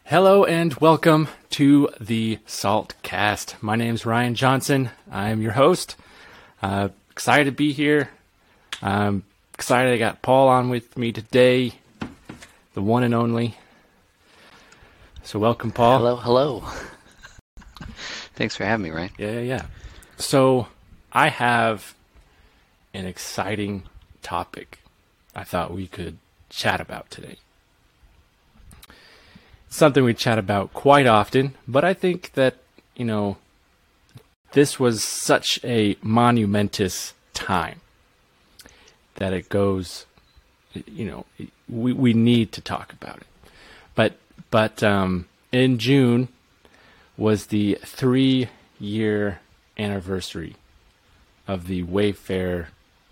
Hello and welcome to the SaltCast. My name's Ryan Johnson. I'm your host. Excited to be here. I'm excited I got Paul on with me today, the one and only. So welcome, Paul. Hello. Thanks for having me, Ryan. Yeah. So I have an exciting topic I thought we could chat about today. Something we chat about quite often, but I think that, this was such a monumentous time that it goes, we need to talk about it. But in June was the 3-year anniversary of the Wayfair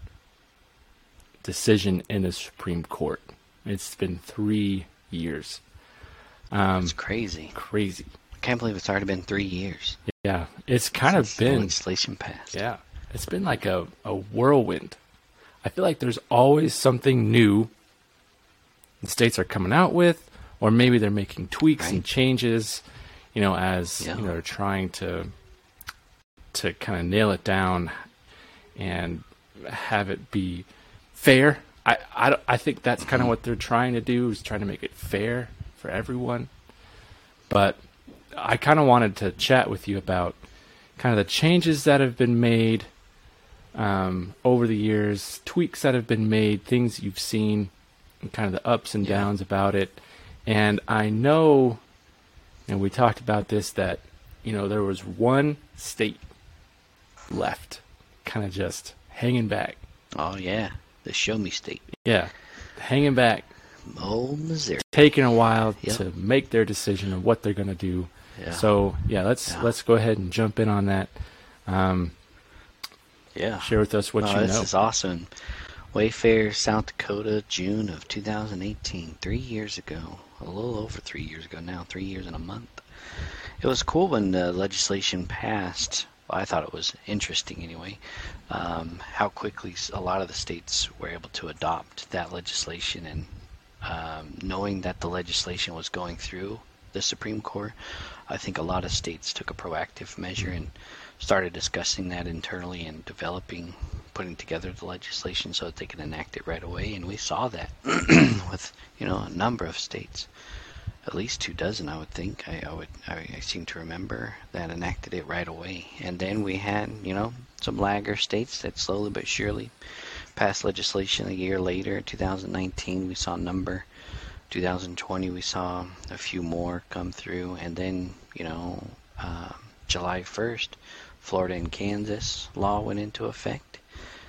decision in the Supreme Court. It's been 3 years. It's crazy. I can't believe it's already been 3 years. Yeah, it's kind of been legislation passed. Yeah, it's been like a whirlwind. I feel like there's always something new the states are coming out with, or maybe they're making tweaks and changes, as they're trying to kind of nail it down and have it be fair. I think that's kind of what they're trying to do, is trying to make it fair for everyone. But I kind of wanted to chat with you about kind of the changes that have been made over the years, tweaks that have been made, things you've seen, and kind of the ups and downs about it. And I know, and we talked about this, that there was one state left kind of just hanging back. Oh yeah, the show me state. Yeah, hanging back. Oh, Missouri. Taking a while to make their decision of what they're going to do. Yeah. So let's go ahead and jump in on that. Share with us what you know. This is awesome. Wayfair, South Dakota, June of 2018, 3 years ago. A little over 3 years ago now, 3 years and a month. It was cool when the legislation passed. Well, I thought it was interesting anyway, how quickly a lot of the states were able to adopt that legislation, and knowing that the legislation was going through the Supreme Court, I think a lot of states took a proactive measure and started discussing that internally and putting together the legislation so that they could enact it right away. And we saw that with a number of states, at least 24, I would think. I seem to remember that enacted it right away. And then we had some lagger states that slowly but surely passed legislation a year later. 2019 we saw a number. 2020 we saw a few more come through, and then July 1st, Florida and Kansas law went into effect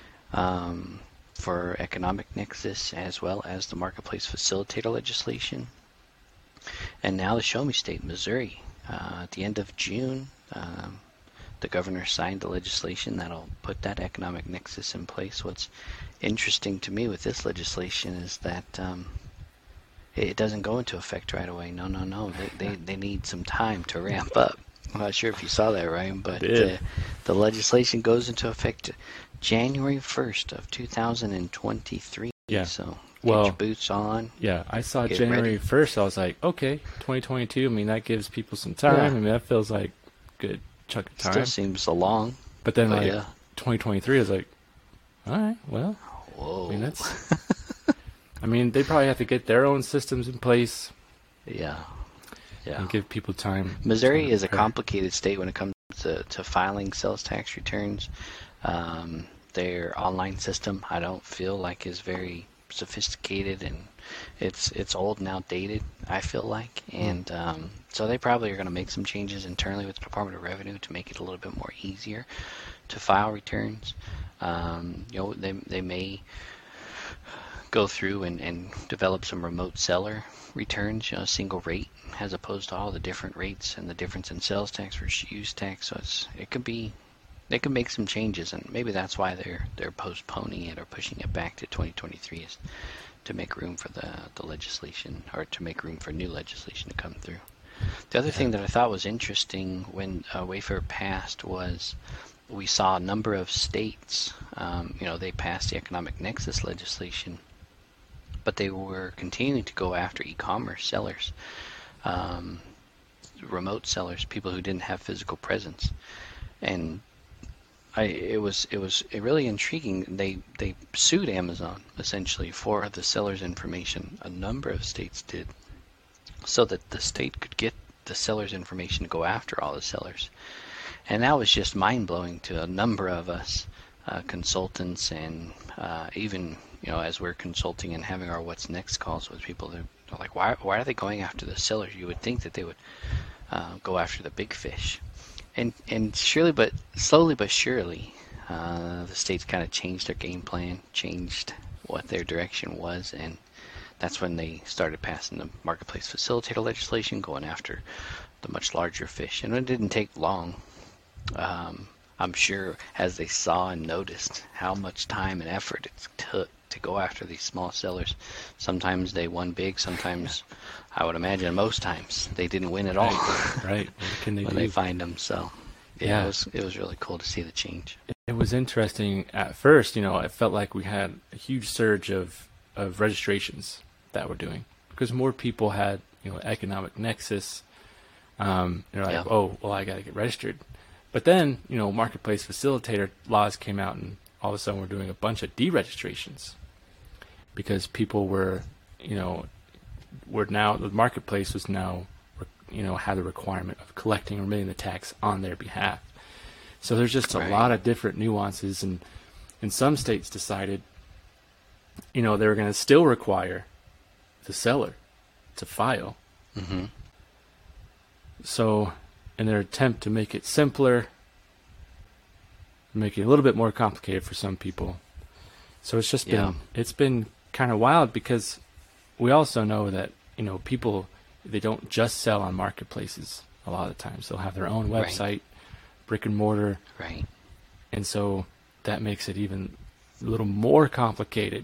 for economic nexus, as well as the marketplace facilitator legislation. And now the show me state, Missouri, at the end of June, the governor signed the legislation that'll put that economic nexus in place. What's interesting to me with this legislation is that it doesn't go into effect right away. No. They need some time to ramp up. I'm not sure if you saw that, Ryan, but the legislation goes into effect January 1st of 2023. Yeah. So get your boots on. Yeah, I saw January 1st. I was like, okay, 2022. I mean, that gives people some time. Yeah. I mean, that feels like a good chunk of time. Still seems a long. But then, 2023 is like, all right, well. Whoa. I mean, I mean, they probably have to get their own systems in place. Yeah. And give people time. Missouri is a complicated state when it comes to filing sales tax returns. Their online system, I don't feel like, is very sophisticated, and it's old and outdated, I feel like. And so they probably are going to make some changes internally with the Department of Revenue to make it a little bit more easier to file returns. They may go through and develop some remote seller returns, single rate, as opposed to all the different rates and the difference in sales tax versus use tax. So they could make some changes, and maybe that's why they're postponing it or pushing it back to 2023, is to make room for the legislation, or to make room for new legislation to come through. The other thing that I thought was interesting when Wayfair passed was we saw a number of states, they passed the economic nexus legislation, but they were continuing to go after e-commerce sellers. um, remote sellers, people who didn't have physical presence. And it was really intriguing. They sued Amazon essentially for the seller's information. A number of states did, so that the state could get the seller's information to go after all the sellers. And that was just mind blowing to a number of us consultants, and even as we're consulting and having our what's next calls with people, they're like, why are they going after the sellers? You would think that they would go after the big fish. And slowly but surely, the states kind of changed their game plan, changed what their direction was, and that's when they started passing the marketplace facilitator legislation, going after the much larger fish. And it didn't take long. I'm sure as they saw and noticed how much time and effort it took to go after these small sellers. Sometimes they won big, sometimes, I would imagine most times, they didn't win at all. Right. What can they when do? they find them. So, yeah. It was really cool to see the change. It was interesting at first. It felt like we had a huge surge of registrations that we're doing because more people had economic nexus. They're like, oh, well, I got to get registered. But then marketplace facilitator laws came out, and all of a sudden we're doing a bunch of deregistrations because people were now the marketplace was now had the requirement of collecting or remitting the tax on their behalf. So there's just a lot of different nuances, and some states decided they were going to still require the seller to file. Mm-hmm. So in their attempt to make it simpler, make it a little bit more complicated for some people. So it's just been kind of wild because we also know that people, they don't just sell on marketplaces a lot of the times. They'll have their own website, brick and mortar. Right. And so that makes it even a little more complicated.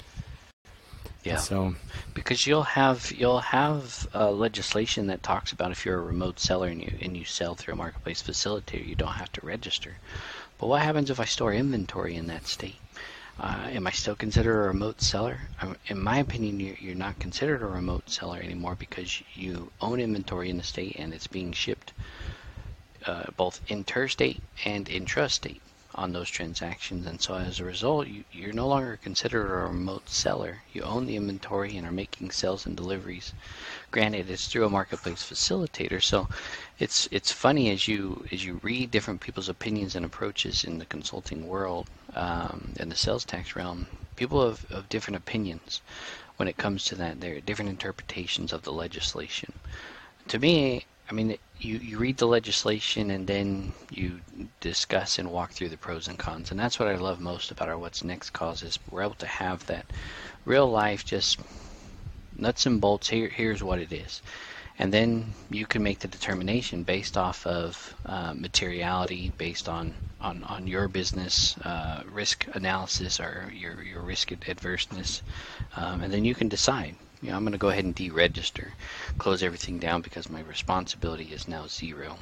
Yeah. So because you'll have legislation that talks about if you're a remote seller and you sell through a marketplace facilitator, you don't have to register. But what happens if I store inventory in that state? Am I still considered a remote seller? In my opinion, you're not considered a remote seller anymore because you own inventory in the state and it's being shipped both interstate and intrastate on those transactions. And so as a result, you're no longer considered a remote seller. You own the inventory and are making sales and deliveries. Granted, it's through a marketplace facilitator, so it's funny as you read different people's opinions and approaches in the consulting world, in the sales tax realm. People have different opinions when it comes to that. There are different interpretations of the legislation. To me, I mean, you read the legislation and then you discuss and walk through the pros and cons, and that's what I love most about our What's Next calls is we're able to have that real life, just nuts and bolts. Here's what it is, and then you can make the determination based off of materiality, based on your business risk analysis or your risk adverseness, and then you can decide. I'm going to go ahead and deregister, close everything down because my responsibility is now zero.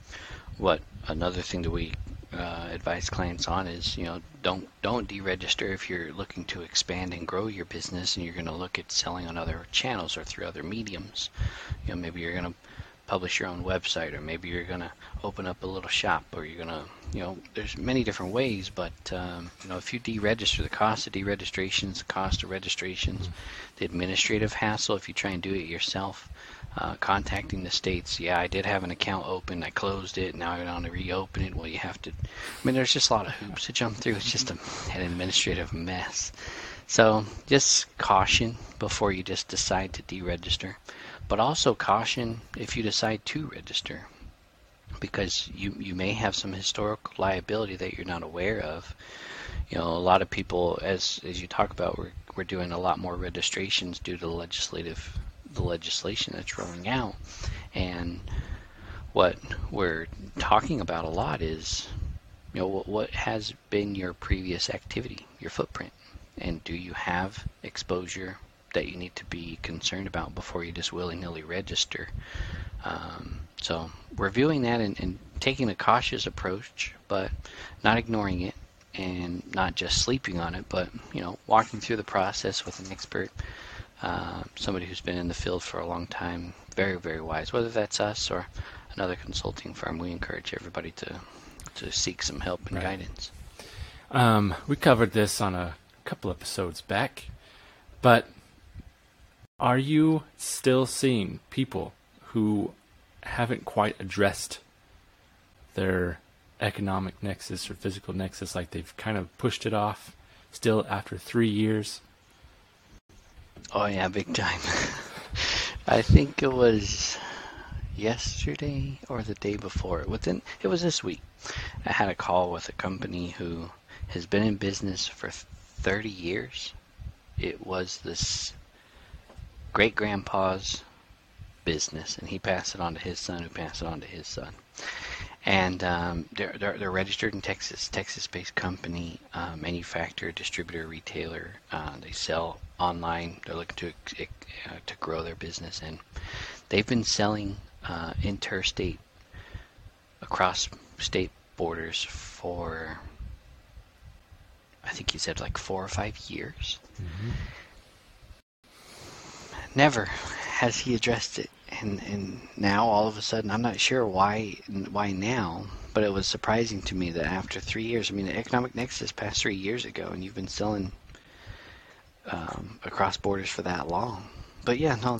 Another thing that we advise clients on is, don't deregister if you're looking to expand and grow your business and you're going to look at selling on other channels or through other mediums. Maybe you're going to publish your own website, or maybe you're going to open up a little shop, or you're going to, there's many different ways, but, if you deregister, the cost of deregistrations, the cost of registrations, the administrative hassle if you try and do it yourself, contacting the states. Yeah, I did have an account open, I closed it, now I want to reopen it. Well, you have to, there's just a lot of hoops to jump through. It's just an administrative mess. So just caution before you just decide to deregister. But also caution if you decide to register, because you may have some historical liability that you're not aware of. A lot of people, as you talk about, we're doing a lot more registrations due to the legislation that's rolling out. And what we're talking about a lot is, what has been your previous activity, your footprint, and do you have exposure that you need to be concerned about before you just willy-nilly register. So reviewing that and taking a cautious approach, but not ignoring it and not just sleeping on it, but walking through the process with an expert, somebody who's been in the field for a long time. Very, very wise. Whether that's us or another consulting firm, we encourage everybody to seek some help and guidance. We covered this on a couple episodes back, but are you still seeing people who haven't quite addressed their economic nexus or physical nexus, like they've kind of pushed it off still after 3 years? Oh yeah, big time. I think it was yesterday or the day before. It was this week. I had a call with a company who has been in business for 30 years. It was this great-grandpa's business, and he passed it on to his son, who passed it on to his son. And they're registered in Texas, Texas-based company, manufacturer, distributor, retailer. They sell online. They're looking to grow their business, and they've been selling interstate, across state borders for, I think he said, like 4 or 5 years. Mm-hmm. Never has he addressed it. And now all of a sudden, I'm not sure why now, but it was surprising to me that after 3 years, I mean, the economic nexus passed 3 years ago, and you've been selling across borders for that long. But yeah, no,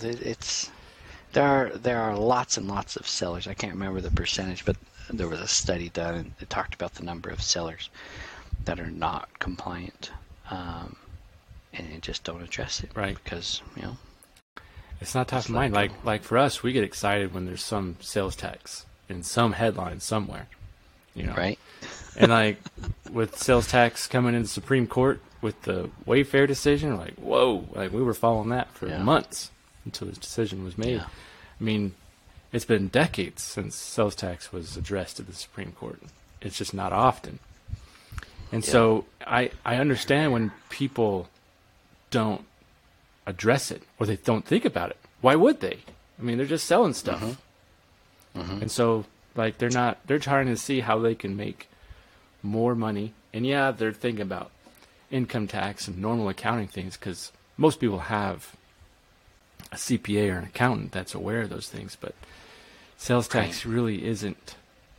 there are lots and lots of sellers. I can't remember the percentage, but there was a study done, and it talked about the number of sellers that are not compliant, and just don't address it, right? Because it's not top of mind. Like for us, we get excited when there's some sales tax in some headline somewhere, right? And like with sales tax coming into the Supreme Court with the Wayfair decision, like whoa, like we were following that for months until this decision was made. Yeah. I mean, it's been decades since sales tax was addressed at the Supreme Court. It's just not often. And so I understand when people don't address it or they don't think about it. Why would they? I mean, they're just selling stuff. Mm-hmm. Mm-hmm. And so like they're trying to see how they can make more money. And yeah, they're thinking about income tax and normal accounting things, because most people have a CPA or an accountant that's aware of those things, but sales tax really isn't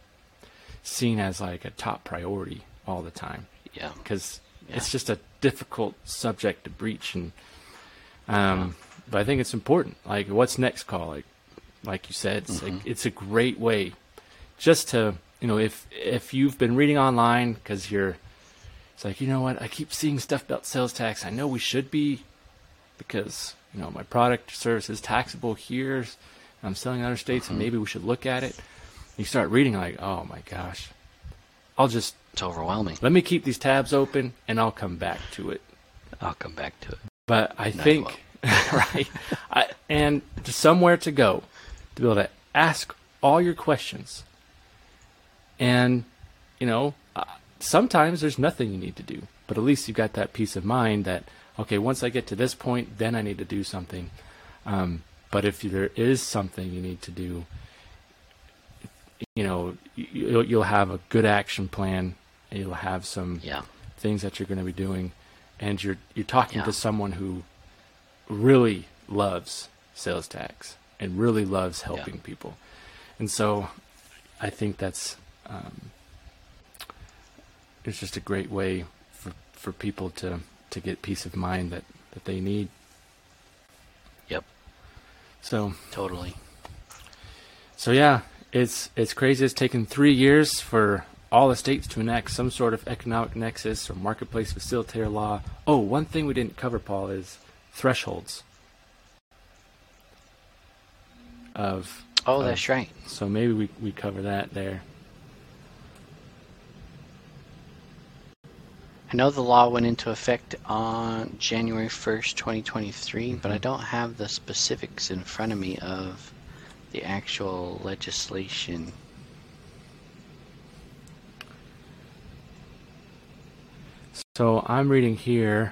seen as like a top priority all the time. Yeah. Because it's just a difficult subject to breach. And but I think it's important. Like, what's next call? Like you said, it's a great way just to, if you've been reading online because it's like, you know what, I keep seeing stuff about sales tax. I know we should be, because, my product or service is taxable here. I'm selling in other states, and maybe we should look at it. You start reading like, oh my gosh, it's overwhelming. Let me keep these tabs open, and I'll come back to it. But I think, right, and somewhere to go to be able to ask all your questions. And, sometimes there's nothing you need to do, but at least you've got that peace of mind that, okay, once I get to this point, then I need to do something. But if there is something you need to do, you'll have a good action plan, and you'll have some things that you're going to be doing. And you're talking to someone who really loves sales tax and really loves helping people. And so I think that's it's just a great way for people to get peace of mind that they need. Yep. So totally. So yeah, it's crazy. It's taken 3 years for all the states to enact some sort of economic nexus or marketplace facilitator law. Oh, one thing we didn't cover, Paul, is thresholds. That's right. So maybe we cover that there. I know the law went into effect on January 1st, 2023, but I don't have the specifics in front of me of the actual legislation. So I'm reading here.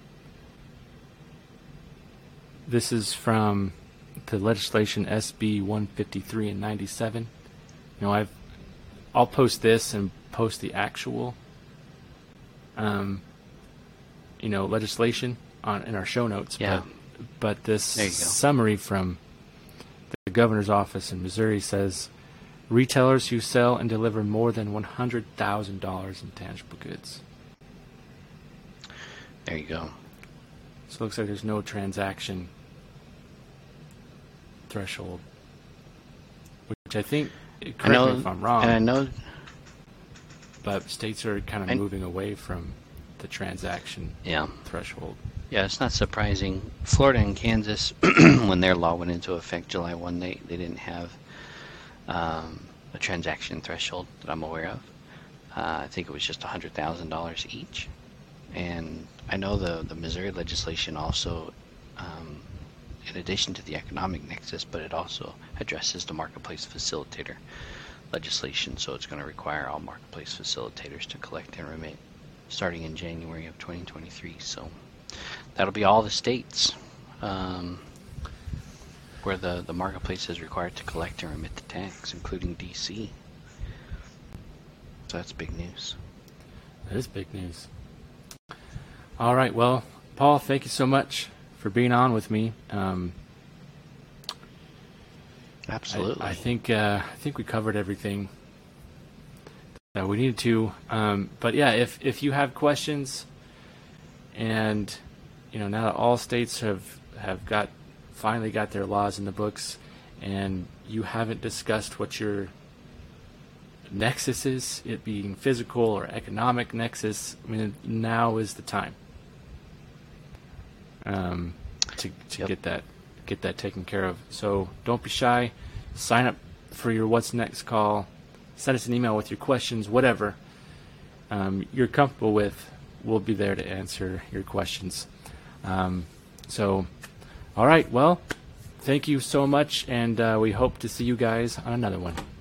This is from the legislation SB 153 and 97. I'll post this and post the actual, legislation in our show notes. Yeah. But this There you go. summary from the governor's office in Missouri says retailers who sell and deliver more than $100,000 in tangible goods. There you go. So it looks like there's no transaction threshold, which I think, correct me if I'm wrong, And I know, but states are kind of moving away from the transaction yeah. threshold. Yeah, it's not surprising. Florida and Kansas, when their law went into effect July 1, they didn't have a transaction threshold that I'm aware of. I think it was just $100,000 each. And I know the Missouri legislation also, in addition to the economic nexus, but it also addresses the marketplace facilitator legislation. So it's going to require all marketplace facilitators to collect and remit starting in January of 2023. So that'll be all the states where the marketplace is required to collect and remit the tax, including DC. So that's big news. That is big news. All right, well, Paul, thank you so much for being on with me. Absolutely. I think we covered everything that we needed to. But yeah, if you have questions, and now that all states have finally got their laws in the books, and you haven't discussed what your nexus is, it being physical or economic nexus, I mean, now is the time to Yep. get that taken care of. So don't be shy. Sign up for your What's Next call. Send us an email with your questions, whatever you're comfortable with. We'll be there to answer your questions. So, all right. Well, thank you so much, and we hope to see you guys on another one.